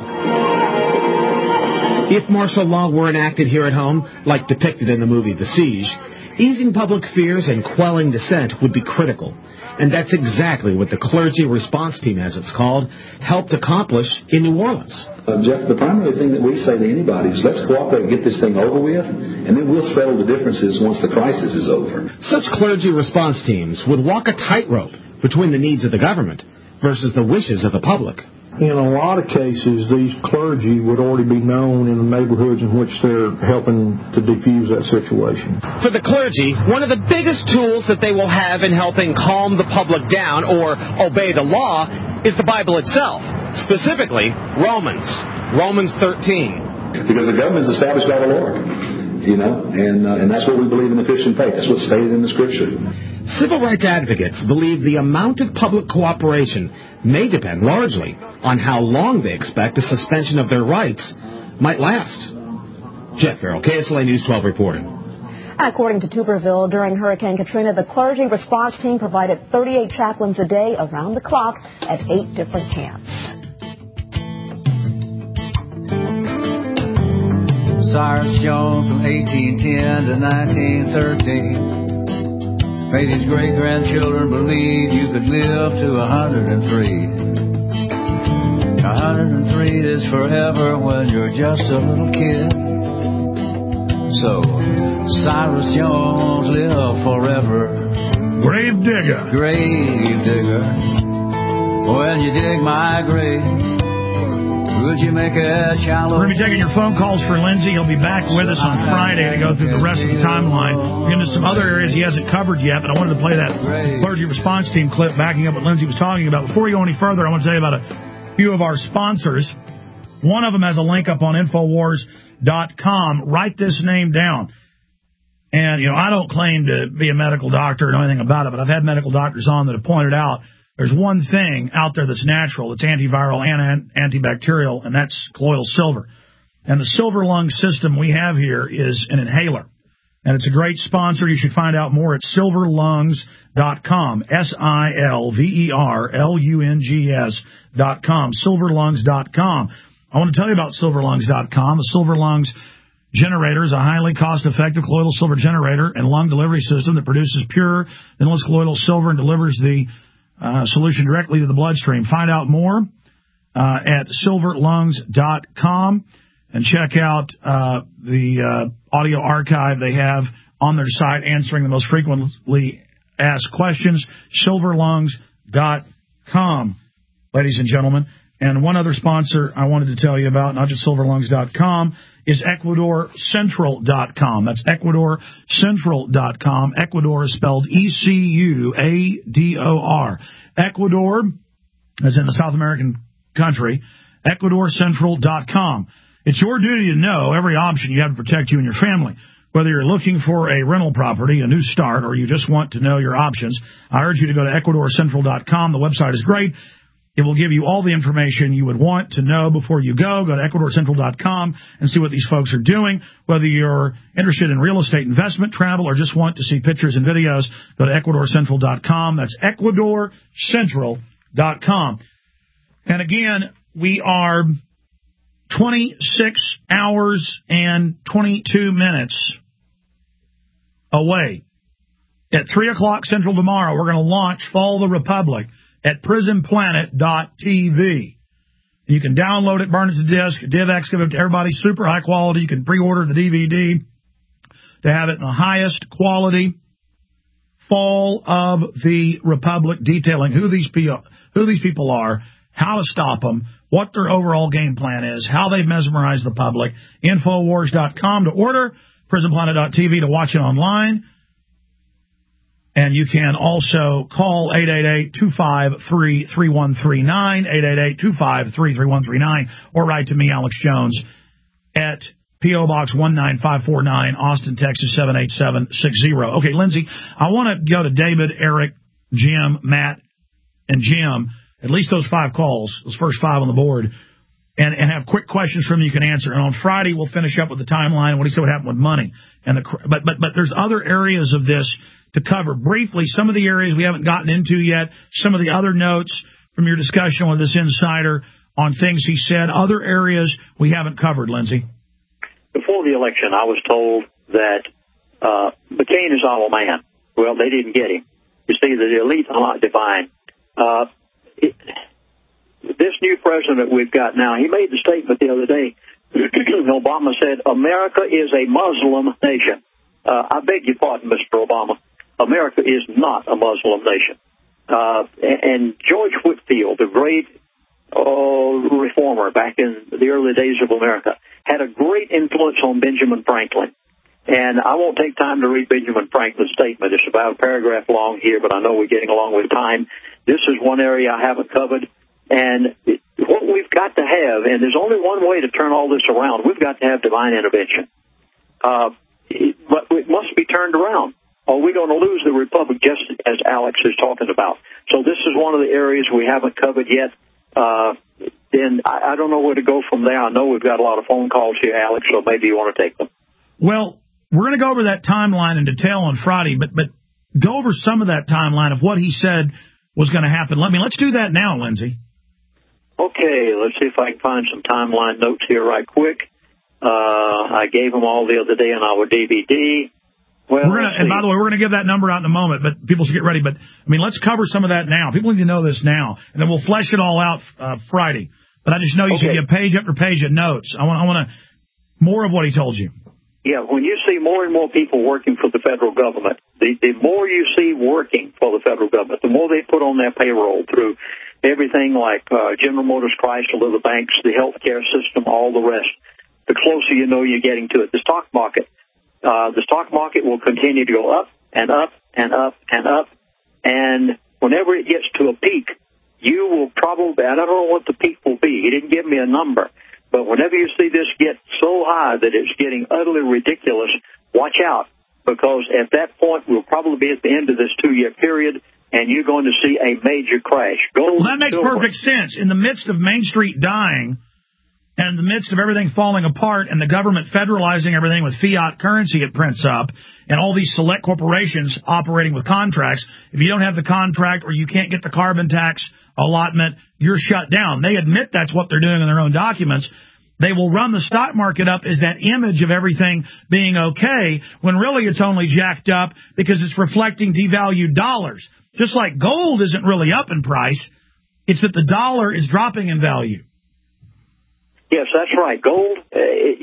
If martial law were enacted here at home, like depicted in the movie The Siege, easing public fears and quelling dissent would be critical. And that's exactly what the Clergy Response Team, as it's called, helped accomplish in New Orleans. Jeff, the primary thing that we say to anybody is let's cooperate and get this thing over with, and then we'll settle the differences once the crisis is over. Such clergy response teams would walk a tightrope between the needs of the government versus the wishes of the public. In a lot of cases, these clergy would already be known in the neighborhoods in which they're helping to defuse that situation. For the clergy, one of the biggest tools that they will have in helping calm the public down or obey the law is the Bible itself, specifically Romans 13. Because the government is established by the Lord, and that's what we believe in the Christian faith. That's what's stated in the Scripture. Civil rights advocates believe the amount of public cooperation may depend largely on how long they expect the suspension of their rights might last. Jeff Farrell, KSLA News 12 reporting. And according to Tuberville, during Hurricane Katrina, the clergy response team provided 38 chaplains a day around the clock at 8 different camps. Cyrus Jones from 1810 to 1913 made his great-grandchildren believe you could live to 103. 103 is forever when you're just a little kid. So, Cyrus Jones live forever. Grave digger. Grave digger. When you dig my grave, would you make a shallow... We're going to be taking your phone calls for Lindsay. He'll be back with us on Friday to go through the rest of the timeline. We're into some other areas he hasn't covered yet, but I wanted to play that clergy response team clip backing up what Lindsay was talking about. Before we go any further, I want to tell you about a few of our sponsors. One of them has a link up on Infowars.com. Write this name down. And, I don't claim to be a medical doctor or know anything about it, but I've had medical doctors on that have pointed out there's one thing out there that's natural, that's antiviral and antibacterial, and that's colloidal silver. And the Silver Lung system we have here is an inhaler. And it's a great sponsor. You should find out more at silverlungs.com, SILVERLUNGS.com, silverlungs.com. I want to tell you about silverlungs.com. The Silver Lungs generator is a highly cost-effective colloidal silver generator and lung delivery system that produces pure, endless colloidal silver and delivers the solution directly to the bloodstream. Find out more at silverlungs.com and check out the audio archive they have on their site answering the most frequently asked questions, silverlungs.com, ladies and gentlemen. And one other sponsor I wanted to tell you about, not just silverlungs.com, is EcuadorCentral.com. That's EcuadorCentral.com. Ecuador is spelled ECUADOR. Ecuador, as in the South American country, EcuadorCentral.com. It's your duty to know every option you have to protect you and your family. Whether you're looking for a rental property, a new start, or you just want to know your options, I urge you to go to EcuadorCentral.com. The website is great. It will give you all the information you would want to know before you go. Go to EcuadorCentral.com and see what these folks are doing. Whether you're interested in real estate investment, travel, or just want to see pictures and videos, go to EcuadorCentral.com. That's EcuadorCentral.com. And again, we are 26 hours and 22 minutes away. At 3 o'clock Central tomorrow, we're going to launch Fall of the Republic at prisonplanet.tv. You can download it, burn it to disk, DivX, give it to everybody, super high quality. You can pre-order the DVD to have it in the highest quality. Fall of the Republic, detailing who these people are, how to stop them, what their overall game plan is, how they've mesmerized the public. Infowars.com to order, prisonplanet.tv to watch it online. And you can also call 888-253-3139, 888-253-3139, or write to me, Alex Jones, at P.O. Box 19549, Austin, Texas 78760. Okay, Lindsay, I want to go to David, Eric, Jim, Matt, and Jim, at least those 5 calls, those first 5 on the board, and have quick questions from you can answer. And on Friday, we'll finish up with the timeline, what he said would happen with money. But there's other areas of this to cover briefly. Some of the areas we haven't gotten into yet, some of the other notes from your discussion with this insider on things he said, other areas we haven't covered, Lindsay. Before the election, I was told that McCain is all man. Well, they didn't get him. You see, the elite are not divine. This new president we've got now, he made the statement the other day. Obama said, America is a Muslim nation. I beg your pardon, Mr. Obama. America is not a Muslim nation. And George Whitefield, the great reformer back in the early days of America, had a great influence on Benjamin Franklin. And I won't take time to read Benjamin Franklin's statement. It's about a paragraph long here, but I know we're getting along with time. This is one area I haven't covered. And what we've got to have, and there's only one way to turn all this around, we've got to have divine intervention. But it must be turned around, or we're going to lose the republic, just as Alex is talking about. So this is one of the areas we haven't covered yet. then I don't know where to go from there. I know we've got a lot of phone calls here, Alex, so maybe you want to take them. Well, we're going to go over that timeline in detail on Friday, but go over some of that timeline of what he said was going to happen. Let's do that now, Lindsay. Okay, let's see if I can find some timeline notes here right quick. I gave them all the other day on our DVD. Well, and by the way, we're going to give that number out in a moment, but people should get ready. But, I mean, let's cover some of that now. People need to know this now, and then we'll flesh it all out Friday. But I just know you should give page after page of notes. I want more of what he told you. Yeah, when you see more and more people working for the federal government, the more you see working for the federal government, the more they put on their payroll through everything like General Motors, Chrysler, the banks, the healthcare system, all the rest, the closer you know you're getting to it. The stock market will continue to go up and up and up and up, and whenever it gets to a peak, you will probably, I don't know what the peak will be. He didn't give me a number. But whenever you see this get so high that it's getting utterly ridiculous, watch out, because at that point we'll probably be at the end of this 2-year period, and you're going to see a major crash. Gold, well, that makes perfect sense. In the midst of Main Street dying, and in the midst of everything falling apart and the government federalizing everything with fiat currency it prints up, and all these select corporations operating with contracts, if you don't have the contract or you can't get the carbon tax allotment, you're shut down. They admit that's what they're doing in their own documents. They will run the stock market up as that image of everything being okay, when really it's only jacked up because it's reflecting devalued dollars. Just like gold isn't really up in price, it's that the dollar is dropping in value. Yes, that's right. Gold, a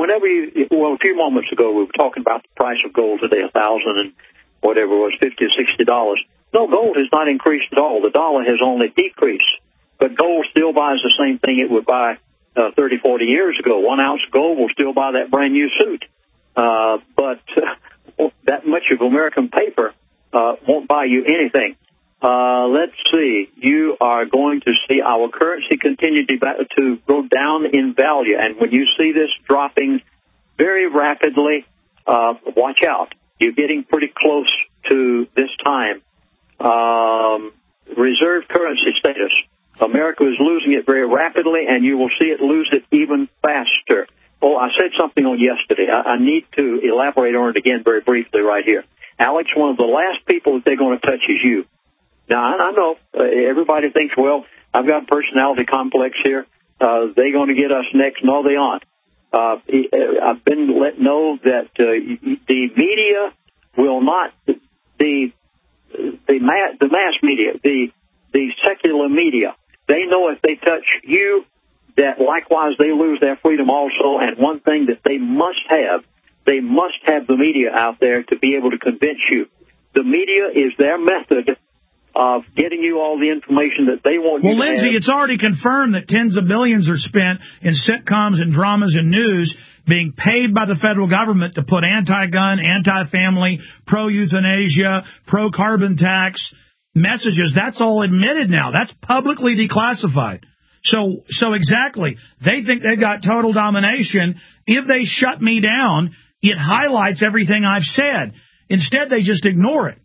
few moments ago we were talking about the price of gold today, $1,000 and whatever it was, $50 or $60. No, gold has not increased at all. The dollar has only decreased. But gold still buys the same thing it would buy 30, 40 years ago. 1 ounce of gold will still buy that brand new suit. But that much of American paper won't buy you anything. Let's see. You are going to see our currency continue to go down in value. And when you see this dropping very rapidly, watch out. You're getting pretty close to this time. Reserve currency status. America is losing it very rapidly, and you will see it lose it even faster. Oh, I said something on yesterday. I need to elaborate on it again very briefly right here. Alex, one of the last people that they're going to touch is you. Now, I know everybody thinks, well, I've got a personality complex here. They're going to get us next. No, they aren't. I've been let know that the media will not, the mass media, the secular media, they know if they touch you, that likewise they lose their freedom also. And one thing that they must have the media out there to be able to convince you. The media is their method of getting you all the information that they want you to have. Well, Lindsay, it's already confirmed that tens of billions are spent in sitcoms and dramas and news being paid by the federal government to put anti-gun, anti-family, pro-euthanasia, pro-carbon tax messages. That's all admitted now. That's publicly declassified. So exactly. They think they've got total domination. If they shut me down, it highlights everything I've said. Instead, they just ignore it.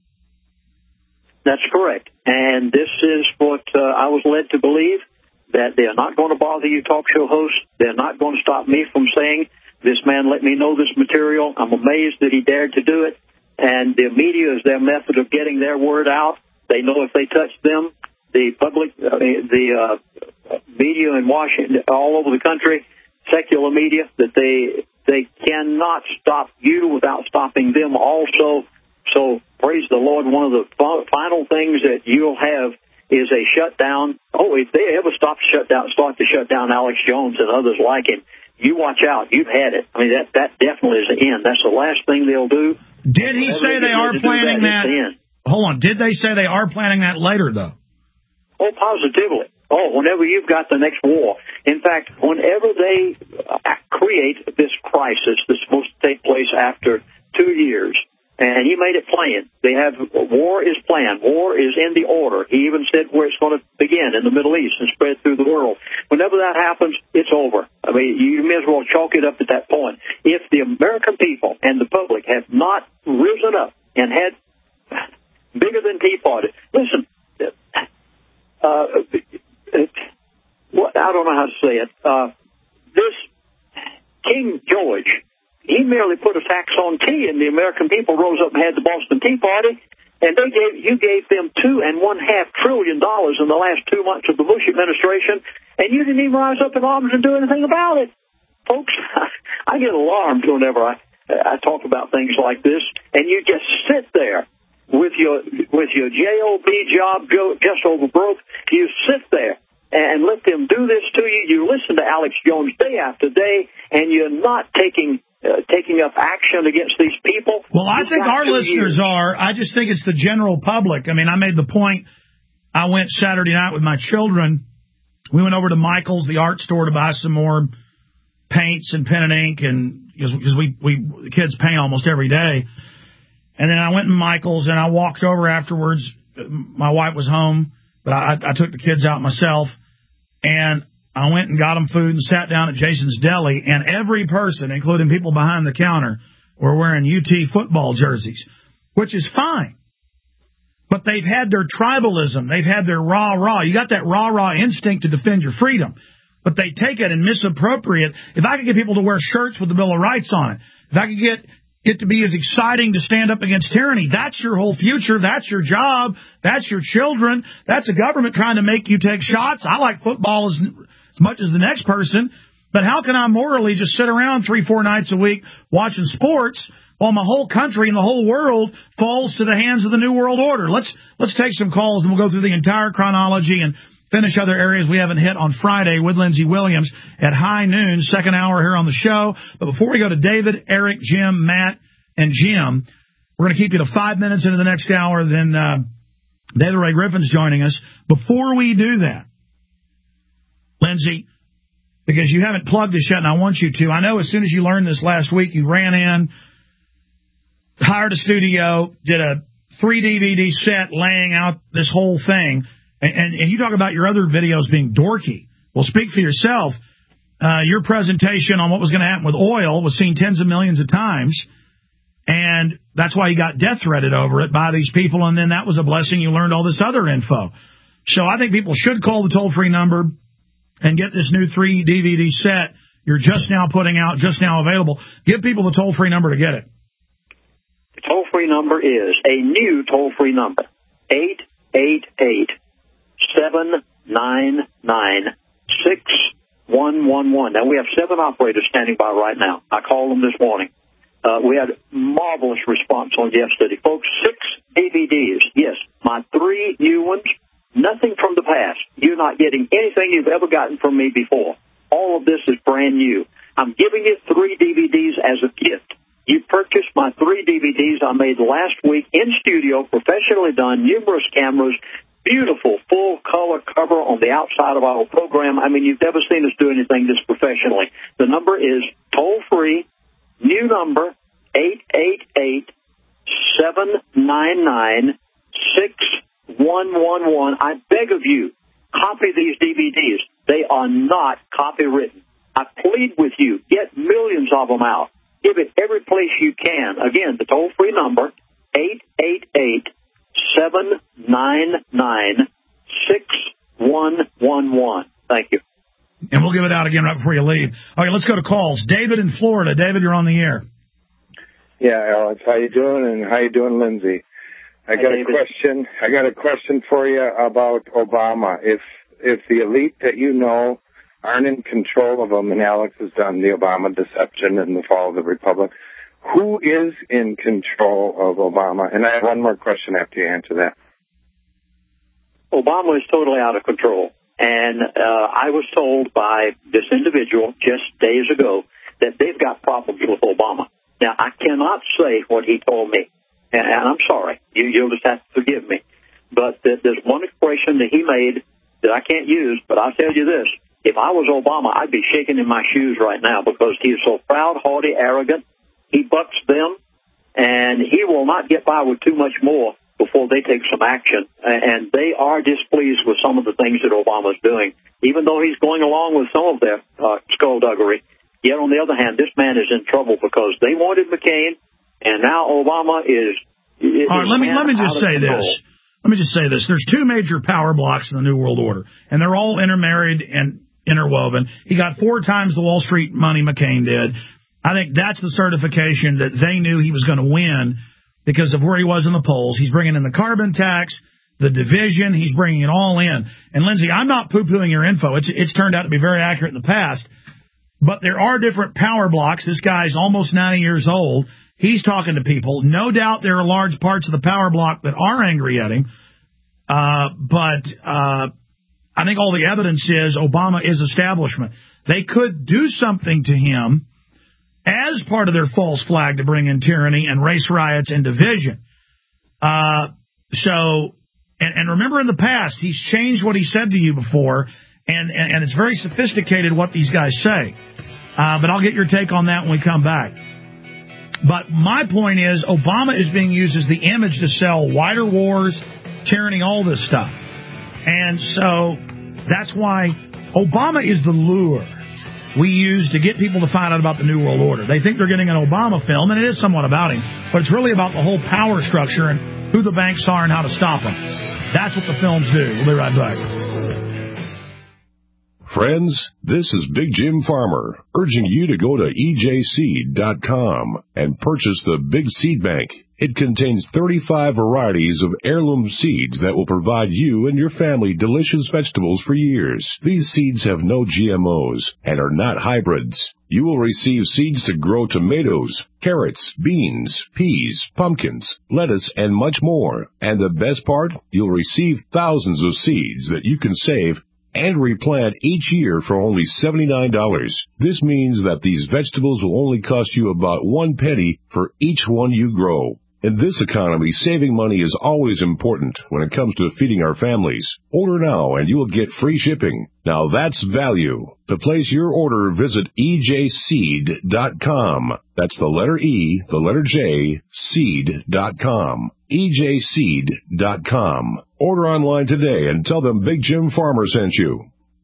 That's correct. And this is what I was led to believe, that they're not going to bother you talk show hosts. They're not going to stop me from saying, this man let me know this material. I'm amazed that he dared to do it. And the media is their method of getting their word out. They know if they touch them, the public, the media in Washington, all over the country, secular media, that they cannot stop you without stopping them also. So praise the Lord. One of the final things that you'll have is a shutdown. Oh, if they ever start to shut down Alex Jones and others like him, you watch out. You've had it. I mean, that definitely is the end. That's the last thing they'll do. Did he say they are planning that? Hold on. Did they say they are planning that later, though? Oh, positively. Oh, whenever you've got the next war. In fact, whenever they create this crisis that's supposed to take place after 2 years, and he made it plain, they have war is planned. War is in the order. He even said where it's going to begin, in the Middle East and spread through the world. Whenever that happens, it's over. I mean, you may as well chalk it up at that point. If the American people and the public have not risen up and had bigger than Tea Party, listen, I don't know how to say it. This King George, he merely put a tax on tea, and the American people rose up and had the Boston Tea Party, and you gave them $2.5 trillion in the last 2 months of the Bush administration, and you didn't even rise up in arms and do anything about it. Folks, I get alarmed whenever I talk about things like this, and you just sit there with your JOB job just over broke. You sit there and let them do this to you. You listen to Alex Jones day after day, and you're not taking up action against these people. Well, I think our listeners are. I just think it's the general public. I mean, I made the point. I went Saturday night with my children. We went over to Michael's, the art store, to buy some more paints and pen and ink, and because the kids paint almost every day. And then I went to Michael's, and I walked over afterwards. My wife was home, but I took the kids out myself, and I went and got them food and sat down at Jason's Deli, and every person, including people behind the counter, were wearing UT football jerseys, which is fine. But they've had their tribalism. They've had their rah-rah. You got that rah-rah instinct to defend your freedom. But they take it and misappropriate. If I could get people to wear shirts with the Bill of Rights on it, if I could get it to be as exciting to stand up against tyranny, that's your whole future. That's your job. That's your children. That's a government trying to make you take shots. I like football as much as the next person. But how can I morally just sit around 3-4 nights a week watching sports while my whole country and the whole world falls to the hands of the New World Order? Let's take some calls, and we'll go through the entire chronology and finish other areas we haven't hit on Friday with Lindsey Williams at high noon, second hour here on the show. But before we go to David, Eric, Jim, Matt, and Jim, we're going to keep you to 5 minutes into the next hour. Then David Ray Griffin's joining us. Before we do that, Lindsey, because you haven't plugged this yet, and I want you to. I know as soon as you learned this last week, you ran in, hired a studio, did a 3-DVD set laying out this whole thing. And you talk about your other videos being dorky. Well, speak for yourself. Your presentation on what was going to happen with oil was seen tens of millions of times, and that's why you got death threatened over it by these people, and then that was a blessing. You learned all this other info. So I think people should call the toll-free number and get this new 3-DVD set you're just now putting out, just now available. Give people the toll-free number to get it. The toll-free number is a new toll-free number, 888-799-6111. Now, we have 7 operators standing by right now. I called them this morning. We had marvelous response on yesterday. Folks, 6 DVDs. Yes, my 3 new ones. Nothing from the past. You're not getting anything you've ever gotten from me before. All of this is brand new. I'm giving you 3 DVDs as a gift. You purchased my 3 DVDs I made last week in studio, professionally done, numerous cameras, beautiful full-color cover on the outside of our program. I mean, you've never seen us do anything this professionally. The number is toll-free, new number, 888-799-6111. I beg of you, copy these DVDs. They are not copywritten. I plead with you, get millions of them out. Give it every place you can. Again, the toll-free number, 888-799-6111. Thank you. And we'll give it out again right before you leave. All right, let's go to calls. David in Florida. David, you're on the air. Yeah, Alex, how you doing? And how you doing, Lindsey? I got a question for you about Obama. If the elite that you know aren't in control of them, and Alex has done the Obama deception and the fall of the Republic, who is in control of Obama? And I have one more question after you answer that. Obama is totally out of control. And I was told by this individual just days ago that they've got problems with Obama. Now, I cannot say what he told me, and I'm sorry. You'll just have to forgive me. But there's one expression that he made that I can't use, but I'll tell you this. If I was Obama, I'd be shaking in my shoes right now because he's so proud, haughty, arrogant. He bucks them, and he will not get by with too much more before they take some action. And they are displeased with some of the things that Obama's doing, even though he's going along with some of their skullduggery. Yet, on the other hand, this man is in trouble because they wanted McCain, and now Obama is all right, let me just say this. Let me just say this. There's 2 major power blocks in the New World Order, and they're all intermarried and interwoven. He got 4 times the Wall Street money McCain did. I think that's the certification that they knew he was going to win because of where he was in the polls. He's bringing in the carbon tax, the division. He's bringing it all in. And, Lindsay, I'm not poo-pooing your info. It's turned out to be very accurate in the past. But there are different power blocks. This guy's almost 90 years old. He's talking to people. No doubt there are large parts of the power block that are angry at him. But I think all the evidence is Obama is establishment. They could do something to him as part of their false flag to bring in tyranny and race riots and division. And remember in the past, he's changed what he said to you before, and it's very sophisticated what these guys say. But I'll get your take on that when we come back. But my point is, Obama is being used as the image to sell wider wars, tyranny, all this stuff. And so that's why Obama is the lure we use to get people to find out about the New World Order. They think they're getting an Obama film, and it is somewhat about him, but it's really about the whole power structure and who the banks are and how to stop them. That's what the films do. We'll be right back. Friends, this is Big Jim Farmer, urging you to go to EJSeed.com and purchase the Big Seed Bank. It contains 35 varieties of heirloom seeds that will provide you and your family delicious vegetables for years. These seeds have no GMOs and are not hybrids. You will receive seeds to grow tomatoes, carrots, beans, peas, pumpkins, lettuce, and much more. And the best part, you'll receive thousands of seeds that you can save and replant each year for only $79. This means that these vegetables will only cost you about 1 penny for each one you grow. In this economy, saving money is always important when it comes to feeding our families. Order now and you will get free shipping. Now that's value. To place your order, visit EJSeed.com. That's the letter E, the letter J, seed.com. EJSeed.com. Order online today and tell them Big Jim Farmer sent you.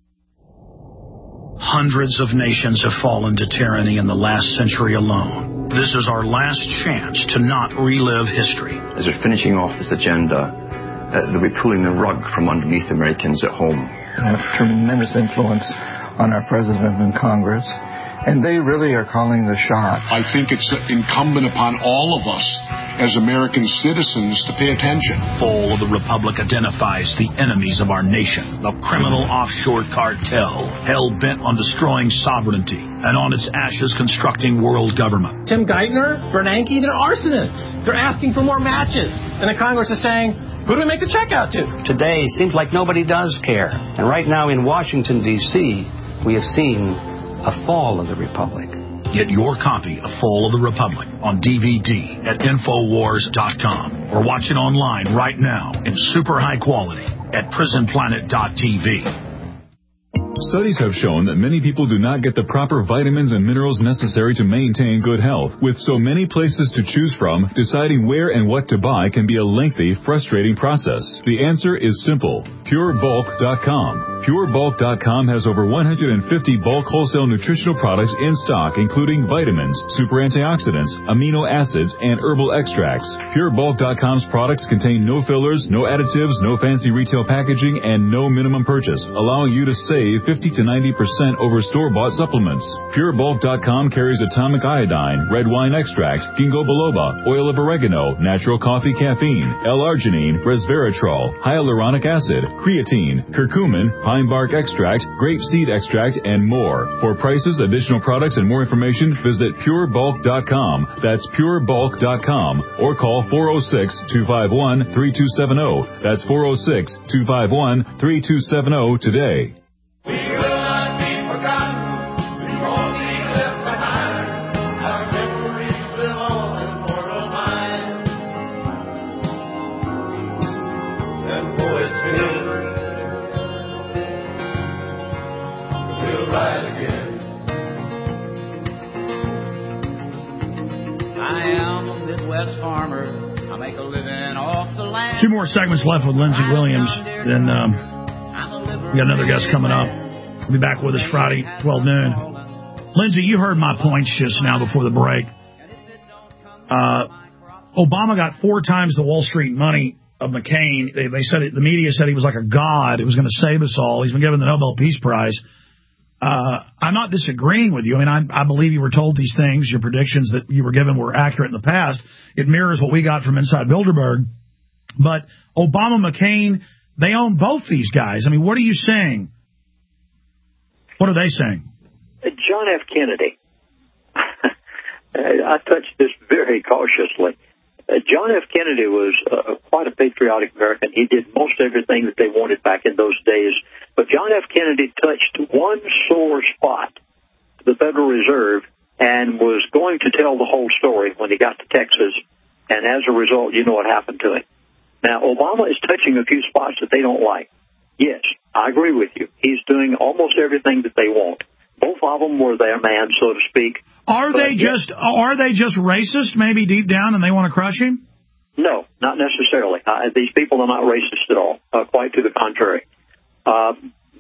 Hundreds of nations have fallen to tyranny in the last century alone. This is our last chance to not relive history. As they're finishing off this agenda, they'll be pulling the rug from underneath Americans at home. They have tremendous influence on our president and Congress, and they really are calling the shots. I think it's incumbent upon all of us as American citizens to pay attention. Fall of the Republic identifies the enemies of our nation, the criminal offshore cartel, hell-bent on destroying sovereignty, and on its ashes constructing world government. Tim Geithner, Bernanke, they're arsonists. They're asking for more matches. And the Congress is saying, who do we make the check out to? Today seems like nobody does care. And right now in Washington, D.C., we have seen a fall of the Republic. Get your copy of Fall of the Republic on DVD at Infowars.com or watch it online right now in super high quality at PrisonPlanet.tv. Studies have shown that many people do not get the proper vitamins and minerals necessary to maintain good health. With so many places to choose from, deciding where and what to buy can be a lengthy, frustrating process. The answer is simple. PureBulk.com. PureBulk.com has over 150 bulk wholesale nutritional products in stock, including vitamins, super antioxidants, amino acids, and herbal extracts. PureBulk.com's products contain no fillers, no additives, no fancy retail packaging, and no minimum purchase, allowing you to save 50 to 90% over store-bought supplements. PureBulk.com carries atomic iodine, red wine extract, ginkgo biloba, oil of oregano, natural coffee caffeine, L-arginine, resveratrol, hyaluronic acid, creatine, curcumin, pine bark extract, grape seed extract, and more. For prices, additional products, and more information, visit PureBulk.com. That's PureBulk.com. Or call 406-251-3270. That's 406-251-3270 today. We will not be forgotten. We won't be left behind. Our memories live on in mortal minds. And poets will rise again. I am a Midwest farmer. I make a living off the land. 2 more segments left with Lindsey Williams. Then we got another guest coming up. He'll be back with us Friday, 12 noon. Lindsey, you heard my points just now before the break. Obama got 4 times the Wall Street money of McCain. They said the media said he was like a god. It was going to save us all. He's been given the Nobel Peace Prize. I'm not disagreeing with you. I mean, I believe you were told these things. Your predictions that you were given were accurate in the past. It mirrors what we got from Inside Bilderberg. But Obama, McCain, they own both these guys. I mean, what are you saying? What are they saying? John F. Kennedy. I touched this very cautiously. John F. Kennedy was quite a patriotic American. He did most everything that they wanted back in those days. But John F. Kennedy touched one sore spot, the Federal Reserve, and was going to tell the whole story when he got to Texas. And as a result, you know what happened to him. Now, Obama is touching a few spots that they don't like. Yes, I agree with you. He's doing almost everything that they want. Both of them were their man, so to speak. Are they just racist, maybe deep down, and they want to crush him? No, not necessarily. These people are not racist at all. Quite to the contrary. I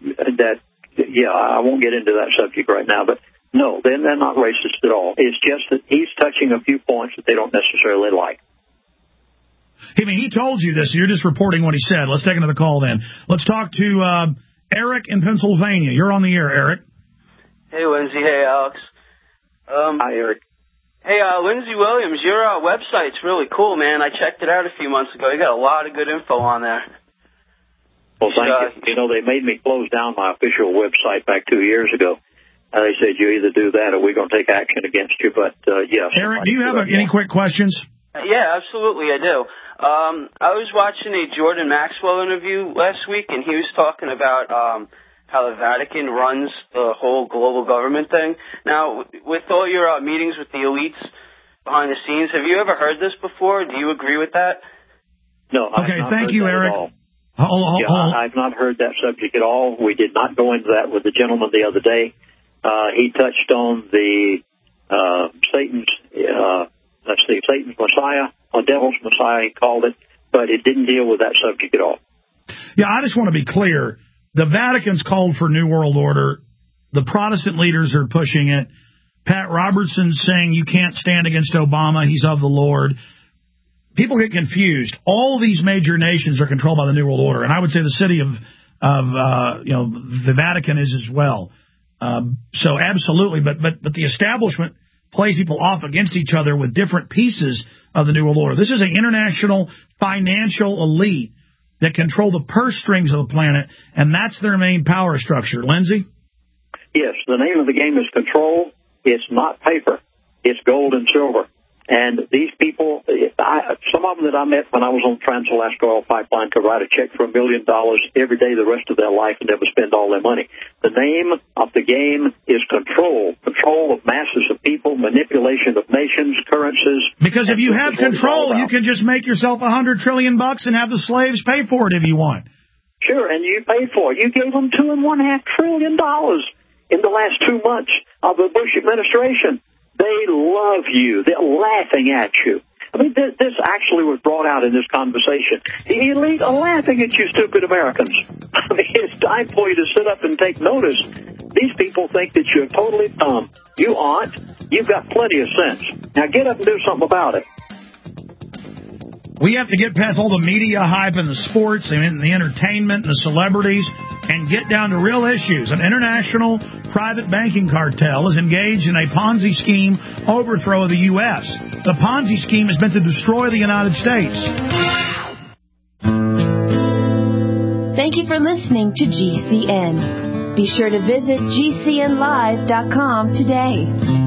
won't get into that subject right now, but no, they're not racist at all. It's just that he's touching a few points that they don't necessarily like. I mean, he told you this. You're just reporting what he said. Let's take another call then. Let's talk to Eric in Pennsylvania. You're on the air, Eric. Hey, Lindsay. Hey, Alex. Hi, Eric. Hey, Lindsay Williams, your website's really cool, man. I checked it out a few months ago. You got a lot of good info on there. Well, thank you. You know, they made me close down my official website back 2 years ago. They said you either do that or we're going to take action against you. But, yes. Eric, do you have any quick questions? Yeah, absolutely, I do. I was watching a Jordan Maxwell interview last week, and he was talking about how the Vatican runs the whole global government thing. Now, with all your meetings with the elites behind the scenes, have you ever heard this before? Do you agree with that? No. Okay, thank you, Eric. I've not heard that subject at all. We did not go into that with the gentleman the other day. He touched on the Satan's Messiah, or Devil's Messiah, he called it, but it didn't deal with that subject at all. Yeah, I just want to be clear. The Vatican's called for New World Order. The Protestant leaders are pushing it. Pat Robertson's saying you can't stand against Obama. He's of the Lord. People get confused. All these major nations are controlled by the New World Order, and I would say the city of the Vatican is as well. So absolutely, but the establishment plays people off against each other with different pieces of the New World Order. This is an international financial elite that control the purse strings of the planet, and that's their main power structure. Lindsay? Yes, the name of the game is control. It's not paper. It's gold and silver. And these people, some of them that I met when I was on Trans-Alaska Oil Pipeline could write a check for $1 million every day the rest of their life and never spend all their money. The name of the game is control. Control of masses of people, manipulation of nations, currencies. Because if you have control, you can just make yourself $100 trillion and have the slaves pay for it if you want. Sure, and you paid for it. You gave them $2.5 trillion in the last 2 months of the Bush administration. They love you. They're laughing at you. I mean, this actually was brought out in this conversation. The elite are laughing at you, stupid Americans. I mean, it's time for you to sit up and take notice. These people think that you're totally dumb. You aren't. You've got plenty of sense. Now get up and do something about it. We have to get past all the media hype and the sports and the entertainment and the celebrities and get down to real issues. An international private banking cartel is engaged in a Ponzi scheme overthrow of the U.S. The Ponzi scheme is meant to destroy the United States. Thank you for listening to GCN. Be sure to visit GCNlive.com today.